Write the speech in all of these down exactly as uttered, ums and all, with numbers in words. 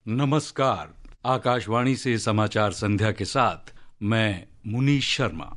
नमस्कार। आकाशवाणी से समाचार संध्या के साथ मैं मुनीश शर्मा।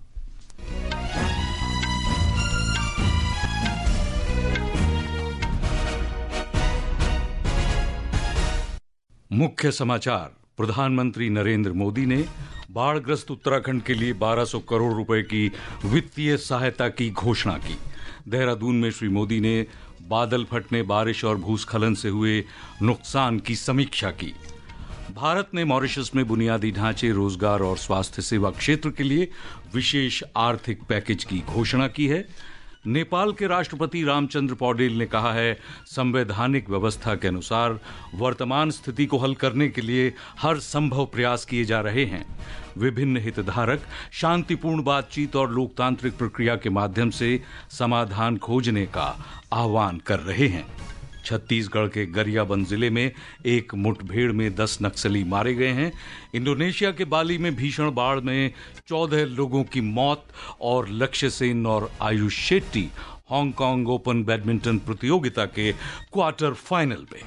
मुख्य समाचार। प्रधानमंत्री नरेंद्र मोदी ने बाढ़ग्रस्त उत्तराखंड के लिए बारह सौ करोड़ रुपए की वित्तीय सहायता की घोषणा की। देहरादून में श्री मोदी ने बादल फटने, बारिश और भूस्खलन से हुए नुकसान की समीक्षा की। भारत ने मॉरिशस में बुनियादी ढांचे, रोजगार और स्वास्थ्य सेवा क्षेत्र के लिए विशेष आर्थिक पैकेज की घोषणा की है। नेपाल के राष्ट्रपति रामचंद्र पौडेल ने कहा है, संवैधानिक व्यवस्था के अनुसार वर्तमान स्थिति को हल करने के लिए हर संभव प्रयास किए जा रहे हैं। विभिन्न हितधारक शांतिपूर्ण बातचीत और लोकतांत्रिक प्रक्रिया के माध्यम से समाधान खोजने का आह्वान कर रहे हैं। छत्तीसगढ़ के गरियाबंद जिले में एक मुठभेड़ में दस नक्सली मारे गए हैं। इंडोनेशिया के बाली में भीषण बाढ़ में चौदह लोगों की मौत और लक्ष्य सेन और Ayush Shetty Hong Kong open badminton प्रतियोगिता के क्वार्टर फाइनल में।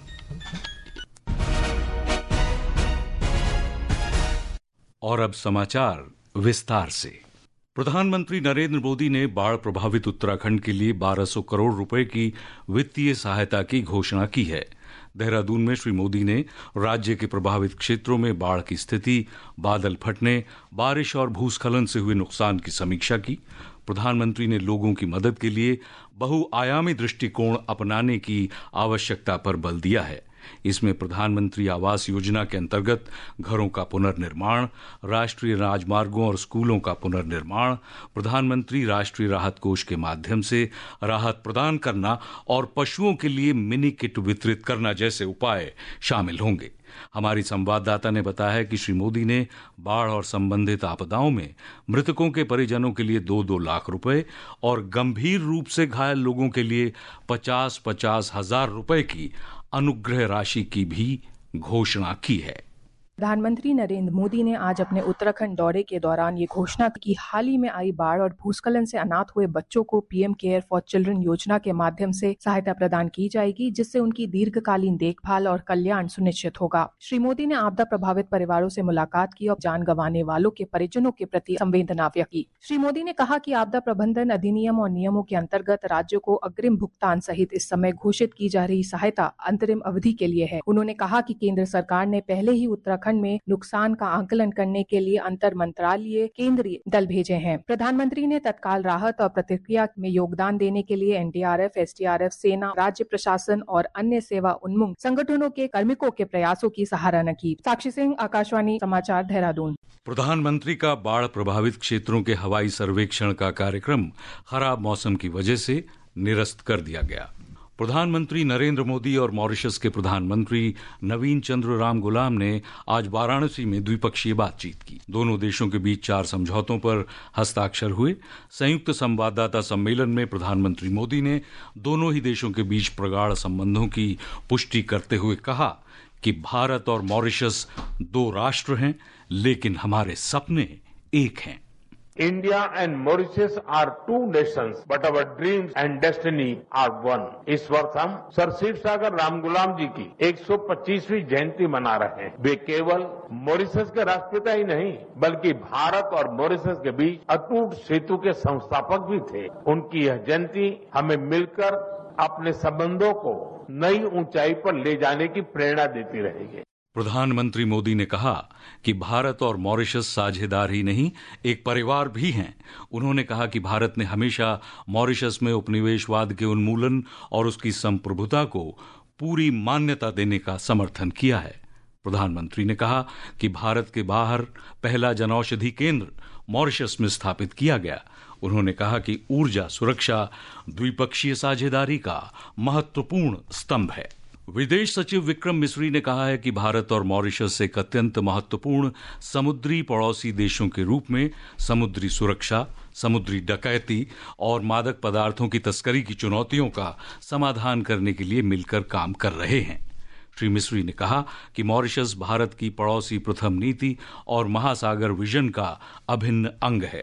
और अब समाचार विस्तार से। प्रधानमंत्री नरेंद्र मोदी ने बाढ़ प्रभावित उत्तराखंड के लिए बारह सौ करोड़ रुपए की वित्तीय सहायता की घोषणा की है। देहरादून में श्री मोदी ने राज्य के प्रभावित क्षेत्रों में बाढ़ की स्थिति, बादल फटने, बारिश और भूस्खलन से हुए नुकसान की समीक्षा की। प्रधानमंत्री ने लोगों की मदद के लिए बहुआयामी दृष्टिकोण अपनाने की आवश्यकता पर बल दिया है। इसमें प्रधानमंत्री आवास योजना के अंतर्गत घरों का पुनर्निर्माण, राष्ट्रीय राजमार्गों और स्कूलों का पुनर्निर्माण, प्रधानमंत्री राष्ट्रीय राहत कोष के माध्यम से राहत प्रदान करना और पशुओं के लिए मिनी किट वितरित करना जैसे उपाय शामिल होंगे। हमारी संवाददाता ने बताया है कि श्री मोदी ने बाढ़ और संबंधित आपदाओं में मृतकों के परिजनों के लिए दो दो लाख रुपए और गंभीर रूप से घायल लोगों के लिए पचास पचास हजार रुपए की अनुग्रह राशि की भी घोषणा की है। प्रधानमंत्री नरेंद्र मोदी ने आज अपने उत्तराखंड दौरे के दौरान ये घोषणा की हाल ही में आई बाढ़ और भूस्खलन से अनाथ हुए बच्चों को पीएम केयर फॉर चिल्ड्रन योजना के माध्यम से सहायता प्रदान की जाएगी, जिससे उनकी दीर्घकालीन देखभाल और कल्याण सुनिश्चित होगा। श्री मोदी ने आपदा प्रभावित परिवारों से मुलाकात की और जान गंवाने वालों के परिजनों के प्रति संवेदना व्यक्त की। श्री मोदी ने कहा कि आपदा प्रबंधन अधिनियम और नियमों के अंतर्गत राज्यों को अग्रिम भुगतान सहित इस समय घोषित की जा रही सहायता अंतरिम अवधि के लिए है। उन्होंने कहा कि केंद्र सरकार ने पहले ही उत्तराखंड में नुकसान का आंकलन करने के लिए अंतर मंत्रालय केंद्रीय दल भेजे हैं। प्रधानमंत्री ने तत्काल राहत और प्रतिक्रिया में योगदान देने के लिए एनडीआरएफ, एसडीआरएफ, सेना, राज्य प्रशासन और अन्य सेवा उन्मुख संगठनों के कार्मिकों के प्रयासों की सराहना की। साक्षी सिंह, आकाशवाणी समाचार, देहरादून। प्रधानमंत्री का बाढ़ प्रभावित क्षेत्रों के हवाई सर्वेक्षण का कार्यक्रम खराब मौसम की वजह से निरस्त कर दिया गया। प्रधानमंत्री नरेंद्र मोदी और मॉरिशस के प्रधानमंत्री नवीन चंद्र राम गुलाम ने आज वाराणसी में द्विपक्षीय बातचीत की। दोनों देशों के बीच चार समझौतों पर हस्ताक्षर हुए। संयुक्त संवाददाता सम्मेलन में प्रधानमंत्री मोदी ने दोनों ही देशों के बीच प्रगाढ़ संबंधों की पुष्टि करते हुए कहा कि भारत और मॉरिशस दो राष्ट्र हैं, लेकिन हमारे सपने एक हैं। India and Mauritius are two nations, but our dreams and destiny are one. इस वर्ष हम सर शिव सागर रामगुलाम जी की एक सौ पच्चीसवीं जयंती मना रहे हैं। वे केवल मॉरिशस के राष्ट्रपिता ही नहीं, बल्कि भारत और मॉरिशस के बीच अटूट सेतु के संस्थापक भी थे। उनकी यह जयंती हमें मिलकर अपने संबंधों को नई ऊंचाई पर ले जाने की प्रेरणा देती रहेगी। प्रधानमंत्री मोदी ने कहा कि भारत और मॉरिशस साझेदार ही नहीं, एक परिवार भी हैं। उन्होंने कहा कि भारत ने हमेशा मॉरिशस में उपनिवेशवाद के उन्मूलन और उसकी संप्रभुता को पूरी मान्यता देने का समर्थन किया है। प्रधानमंत्री ने कहा कि भारत के बाहर पहला जनौषधि केंद्र मॉरिशस में स्थापित किया गया। उन्होंने कहा कि ऊर्जा सुरक्षा द्विपक्षीय साझेदारी का महत्वपूर्ण स्तंभ है। विदेश सचिव विक्रम मिस्री ने कहा है कि भारत और मॉरिशस एक अत्यंत महत्वपूर्ण समुद्री पड़ोसी देशों के रूप में समुद्री सुरक्षा, समुद्री डकैती और मादक पदार्थों की तस्करी की चुनौतियों का समाधान करने के लिए मिलकर काम कर रहे हैं। श्री मिस्री ने कहा कि मॉरिशस भारत की पड़ोसी प्रथम नीति और महासागर विजन का अभिन्न अंग है।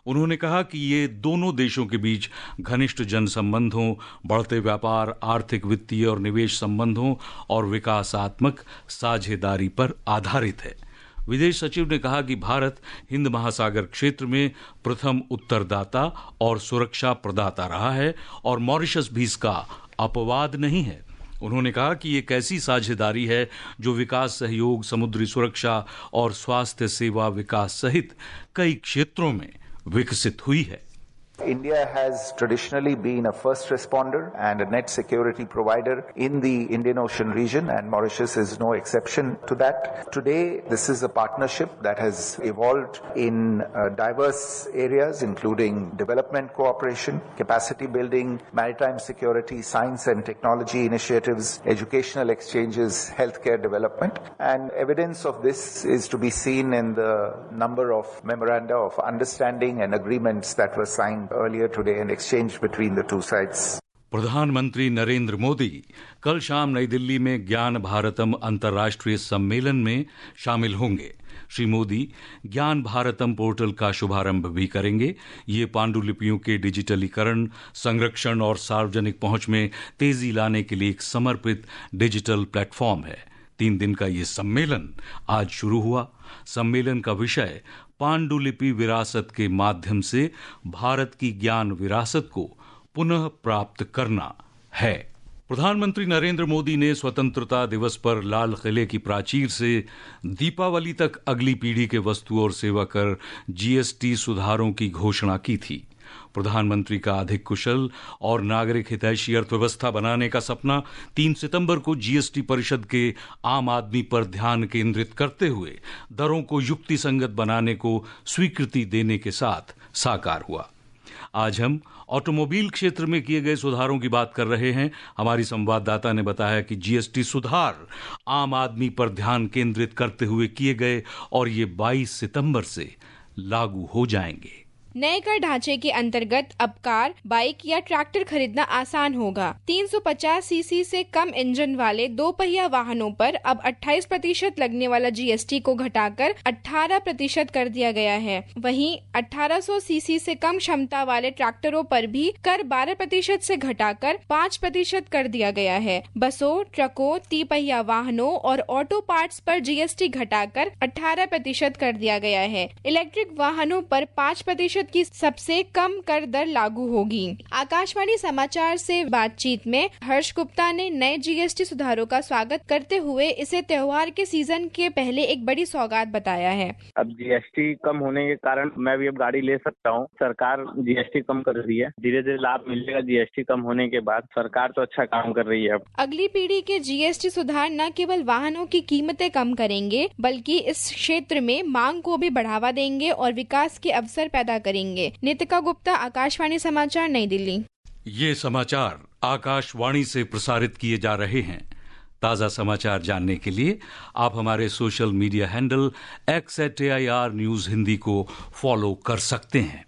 उन्होंने कहा कि ये दोनों देशों के बीच घनिष्ठ जन संबंधों, बढ़ते व्यापार, आर्थिक, वित्तीय और निवेश संबंधों और विकासात्मक साझेदारी पर आधारित है। विदेश सचिव ने कहा कि भारत हिंद महासागर क्षेत्र में प्रथम उत्तरदाता और सुरक्षा प्रदाता रहा है और मॉरिशस भी इसका अपवाद नहीं है। उन्होंने कहा कि एक ऐसी साझेदारी है जो विकास सहयोग, समुद्री सुरक्षा और स्वास्थ्य सेवा विकास सहित कई क्षेत्रों में विकसित हुई है। India has traditionally been a first responder and a net security provider in the Indian Ocean region, and Mauritius is no exception to that. Today, this is a partnership that has evolved in uh, diverse areas, including development cooperation, capacity building, maritime security, science and technology initiatives, educational exchanges, healthcare development. And evidence of this is to be seen in the number of memoranda of understanding and agreements that were signed earlier today and exchanged between the two sides. प्रधानमंत्री नरेंद्र मोदी कल शाम नई दिल्ली में ज्ञान भारतम अंतर्राष्ट्रीय सम्मेलन में शामिल होंगे। श्री मोदी ज्ञान भारतम पोर्टल का शुभारंभ भी करेंगे। ये पांडुलिपियों के डिजिटलीकरण, संरक्षण और सार्वजनिक पहुंच में तेजी लाने के लिए एक समर्पित डिजिटल प्लेटफॉर्म है। तीन दिन का ये सम्मेलन आज शुरू हुआ। सम्मेलन का विषय पांडुलिपि विरासत के माध्यम से भारत की ज्ञान विरासत को पुनः प्राप्त करना है। प्रधानमंत्री नरेंद्र मोदी ने स्वतंत्रता दिवस पर लाल किले की प्राचीर से दीपावली तक अगली पीढ़ी के वस्तु और सेवा कर जीएसटी सुधारों की घोषणा की थी। प्रधानमंत्री का अधिक कुशल और नागरिक हितैषी अर्थव्यवस्था बनाने का सपना तीन सितंबर को जीएसटी परिषद के आम आदमी पर ध्यान केंद्रित करते हुए दरों को युक्ति संगत बनाने को स्वीकृति देने के साथ साकार हुआ। आज हम ऑटोमोबाइल क्षेत्र में किए गए सुधारों की बात कर रहे हैं। हमारी संवाददाता ने बताया कि जीएसटी सुधार आम आदमी पर ध्यान केंद्रित करते हुए किए गए और ये बाईस सितंबर से लागू हो जाएंगे। नए कर ढांचे के अंतर्गत अब कार, बाइक या ट्रैक्टर खरीदना आसान होगा। तीन सौ पचास सीसी से कम इंजन वाले दो पहिया वाहनों पर अब अट्ठाईस प्रतिशत लगने वाला जीएसटी को घटाकर अठारह प्रतिशत कर दिया गया है। वहीं अठारह सौ सीसी से कम क्षमता वाले ट्रैक्टरों पर भी कर बारह प्रतिशत से घटाकर पाँच प्रतिशत कर दिया गया है। बसों, ट्रकों, तिपहिया वाहनों और ऑटो पार्ट्स पर जीएसटी घटाकर अठारह प्रतिशत कर दिया गया है। इलेक्ट्रिक वाहनों पर पाँच प्रतिशत की सबसे कम कर दर लागू होगी। आकाशवाणी समाचार से बातचीत में हर्ष गुप्ता ने नए जीएसटी सुधारों का स्वागत करते हुए इसे त्योहार के सीजन के पहले एक बड़ी सौगात बताया है। अब जीएसटी कम होने के कारण मैं भी अब गाड़ी ले सकता हूँ। सरकार जीएसटी कम कर रही है, धीरे धीरे लाभ मिलेगा जीएसटी कम होने के बाद। सरकार तो अच्छा काम कर रही है। अब अगली पीढ़ी के जीएसटी सुधार न केवल वाहनों की कीमतें कम करेंगे बल्कि इस क्षेत्र में मांग को भी बढ़ावा देंगे और विकास के अवसर पैदा करेंगे। नितिका गुप्ता, आकाशवाणी समाचार, नई दिल्ली। ये समाचार आकाशवाणी से प्रसारित किए जा रहे हैं। ताजा समाचार जानने के लिए आप हमारे social media handle X at A I R news Hindi को फॉलो कर सकते हैं।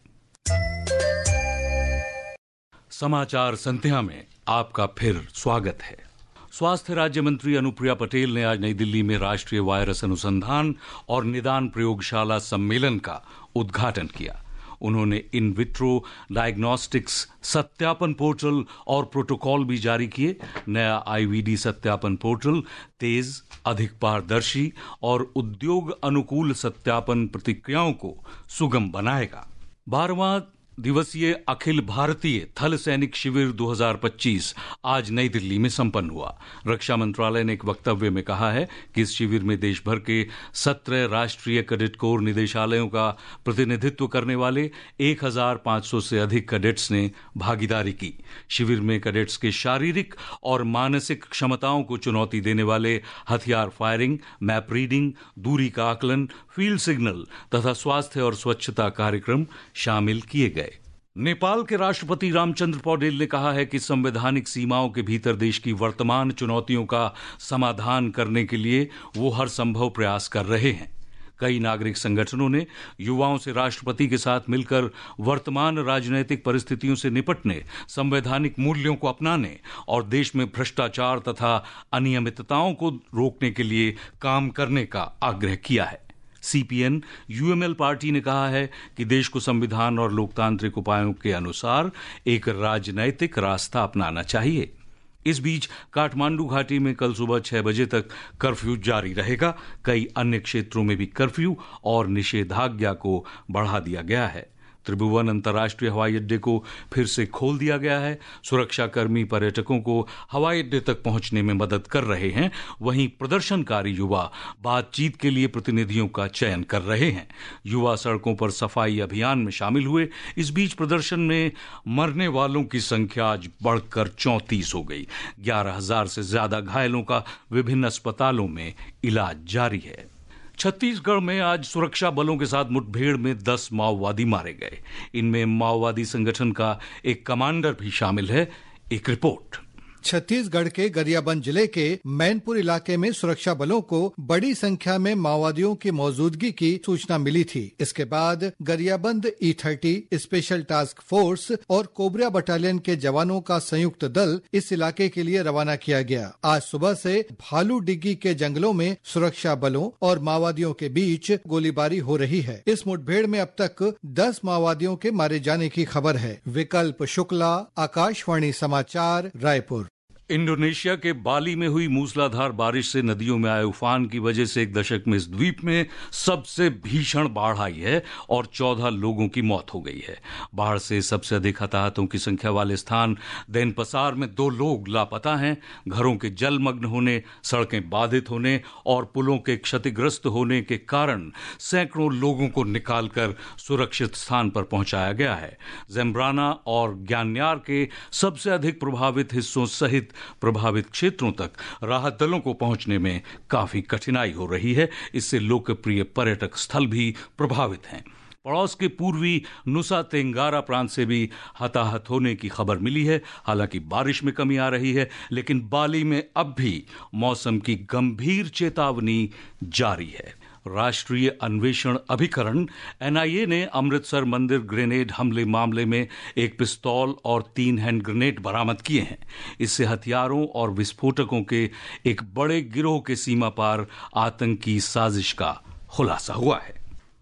समाचार संध्या में आपका फिर स्वागत है। स्वास्थ्य राज्य मंत्री अनुप्रिया पटेल ने आज नई दिल्ली में राष्ट्रीय वायरस अनुसंधान और निदान प्रयोगशाला सम्मेलन का उद्घाटन किया। उन्होंने इन विट्रो डायग्नोस्टिक्स सत्यापन पोर्टल और प्रोटोकॉल भी जारी किए। नया आईवीडी सत्यापन पोर्टल तेज, अधिक पारदर्शी और उद्योग अनुकूल सत्यापन प्रक्रियाओं को सुगम बनाएगा। बारहवां दिवसीय अखिल भारतीय थल सैनिक शिविर दो हज़ार पच्चीस आज नई दिल्ली में संपन्न हुआ। रक्षा मंत्रालय ने एक वक्तव्य में कहा है कि इस शिविर में देश भर के सत्रह राष्ट्रीय कैडेट कोर निदेशालयों का प्रतिनिधित्व करने वाले एक हज़ार पाँच सौ से अधिक कैडेट्स ने भागीदारी की। शिविर में कैडेट्स के शारीरिक और मानसिक क्षमताओं को चुनौती देने वाले हथियार फायरिंग, मैप रीडिंग, दूरी का आकलन, फील्ड सिग्नल तथा स्वास्थ्य और स्वच्छता कार्यक्रम शामिल किए गए। नेपाल के राष्ट्रपति रामचंद्र पौडेल ने कहा है कि संवैधानिक सीमाओं के भीतर देश की वर्तमान चुनौतियों का समाधान करने के लिए वो हर संभव प्रयास कर रहे हैं। कई नागरिक संगठनों ने युवाओं से राष्ट्रपति के साथ मिलकर वर्तमान राजनीतिक परिस्थितियों से निपटने, संवैधानिक मूल्यों को अपनाने और देश में भ्रष्टाचार तथा अनियमितताओं को रोकने के लिए काम करने का आग्रह किया है। सीपीएन यूएमएल पार्टी ने कहा है कि देश को संविधान और लोकतांत्रिक उपायों के अनुसार एक राजनैतिक रास्ता अपनाना चाहिए। इस बीच काठमांडू घाटी में कल सुबह छह बजे तक कर्फ्यू जारी रहेगा। कई अन्य क्षेत्रों में भी कर्फ्यू और निषेधाज्ञा को बढ़ा दिया गया है। त्रिभुवन अंतर्राष्ट्रीय हवाई अड्डे को फिर से खोल दिया गया है। सुरक्षाकर्मी पर्यटकों को हवाई अड्डे तक पहुंचने में मदद कर रहे हैं। वहीं प्रदर्शनकारी युवा बातचीत के लिए प्रतिनिधियों का चयन कर रहे हैं। युवा सड़कों पर सफाई अभियान में शामिल हुए। इस बीच प्रदर्शन में मरने वालों की संख्या आज बढ़कर चौंतीस हो गई। ग्यारह हजार से ज्यादा घायलों का विभिन्न अस्पतालों में इलाज जारी है। छत्तीसगढ़ में आज सुरक्षा बलों के साथ मुठभेड़ में दस माओवादी मारे गए। इनमें माओवादी संगठन का एक कमांडर भी शामिल है। एक रिपोर्ट। छत्तीसगढ़ के गरियाबंद जिले के मैनपुर इलाके में सुरक्षा बलों को बड़ी संख्या में माओवादियों की मौजूदगी की सूचना मिली थी। इसके बाद Gariaband E thirty special task force और कोबरा बटालियन के जवानों का संयुक्त दल इस इलाके के लिए रवाना किया गया। आज सुबह से भालू डिग्गी के जंगलों में सुरक्षा बलों और माओवादियों के बीच गोलीबारी हो रही है। इस मुठभेड़ में अब तक दस माओवादियों के मारे जाने की खबर है। विकल्प शुक्ला, आकाशवाणी समाचार, रायपुर। इंडोनेशिया के बाली में हुई मूसलाधार बारिश से नदियों में आए उफान की वजह से एक दशक में इस द्वीप में सबसे भीषण बाढ़ आई है और चौदह लोगों की मौत हो गई है। बाढ़ से सबसे अधिक हताहतों की संख्या वाले स्थान देनपसार में दो लोग लापता हैं। घरों के जलमग्न होने, सड़कें बाधित होने और पुलों के क्षतिग्रस्त होने के कारण सैकड़ों लोगों को निकालकर सुरक्षित स्थान पर पहुंचाया गया है। ज़ेम्ब्राना और ग्यान्यार के सबसे अधिक प्रभावित हिस्सों सहित प्रभावित क्षेत्रों तक राहत दलों को पहुंचने में काफी कठिनाई हो रही है। इससे लोकप्रिय पर्यटक स्थल भी प्रभावित हैं। पड़ोस के पूर्वी नुसा तेंगारा प्रांत से भी हताहत होने की खबर मिली है। हालांकि बारिश में कमी आ रही है, लेकिन बाली में अब भी मौसम की गंभीर चेतावनी जारी है। राष्ट्रीय अन्वेषण अभिकरण एनआईए ने अमृतसर मंदिर ग्रेनेड हमले मामले में एक पिस्तौल और तीन हैंड ग्रेनेड बरामद किए हैं। इससे हथियारों और विस्फोटकों के एक बड़े गिरोह के सीमा पार आतंकी साजिश का खुलासा हुआ है।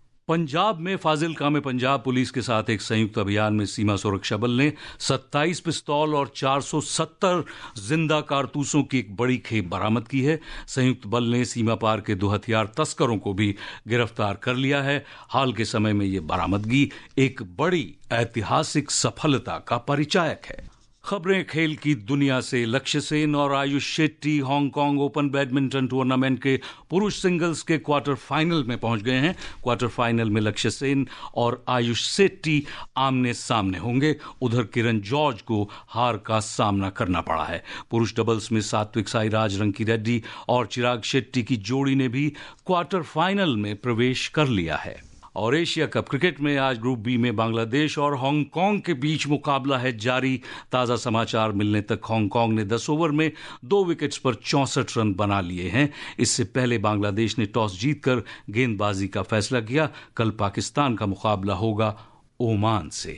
पंजाब में फाजिलका में पंजाब पुलिस के साथ एक संयुक्त अभियान में सीमा सुरक्षा बल ने सत्ताईस पिस्तौल और चार सौ सत्तर जिंदा कारतूसों की एक बड़ी खेप बरामद की है। संयुक्त बल ने सीमा पार के दो हथियार तस्करों को भी गिरफ्तार कर लिया है। हाल के समय में यह बरामदगी एक बड़ी ऐतिहासिक सफलता का परिचायक है। खबरें खेल की दुनिया से। लक्ष्य सेन और Ayush Shetty Hong Kong open badminton tournament के पुरुष सिंगल्स के क्वार्टर फाइनल में पहुंच गए हैं। क्वार्टर फाइनल में लक्ष्य सेन और आयुष शेट्टी आमने सामने होंगे। उधर किरण जॉर्ज को हार का सामना करना पड़ा है। पुरुष डबल्स में सात्विक साईराज रंकी रेड्डी और चिराग शेट्टी की जोड़ी ने भी क्वार्टर फाइनल में प्रवेश कर लिया है। और एशिया कप क्रिकेट में आज ग्रुप बी में बांग्लादेश और हांगकांग के बीच मुकाबला है जारी। ताजा समाचार मिलने तक हांगकांग ने दस ओवर में दो विकेट्स पर चौसठ रन बना लिए हैं। इससे पहले बांग्लादेश ने टॉस जीतकर गेंदबाजी का फैसला किया। कल पाकिस्तान का मुकाबला होगा ओमान से।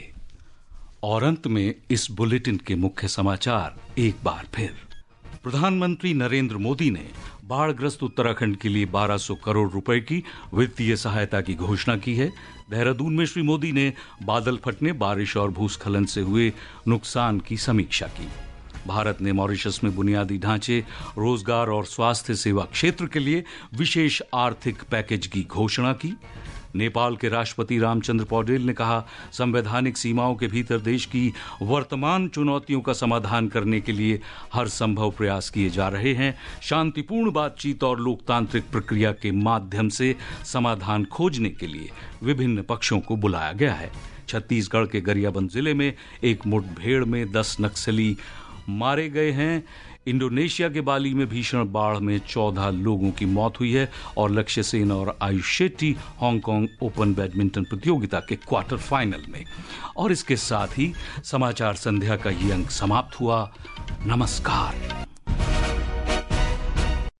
और अंत में इस बुलेटिन के मुख्य समाचार एक बार फिर। प्रधानमंत्री नरेंद्र मोदी ने बाढ़ग्रस्त उत्तराखंड के लिए बारह सौ करोड़ रुपए की वित्तीय सहायता की घोषणा की है। देहरादून में श्री मोदी ने बादल फटने, बारिश और भूस्खलन से हुए नुकसान की समीक्षा की। भारत ने मॉरिशस में बुनियादी ढांचे, रोजगार और स्वास्थ्य सेवा क्षेत्र के लिए विशेष आर्थिक पैकेज की घोषणा की। नेपाल के राष्ट्रपति रामचंद्र पौडेल ने कहा, संवैधानिक सीमाओं के भीतर देश की वर्तमान चुनौतियों का समाधान करने के लिए हर संभव प्रयास किए जा रहे हैं। शांतिपूर्ण बातचीत और लोकतांत्रिक प्रक्रिया के माध्यम से समाधान खोजने के लिए विभिन्न पक्षों को बुलाया गया है। छत्तीसगढ़ के गरियाबंद जिले में एक मुठभेड़ में दस नक्सली मारे गए हैं। इंडोनेशिया के बाली में भीषण बाढ़ में चौदह लोगों की मौत हुई है। और लक्ष्य सेन और Ayush Shetty Hong Kong open badminton प्रतियोगिता के क्वार्टर फाइनल में। और इसके साथ ही समाचार संध्या का ये अंक समाप्त हुआ। नमस्कार।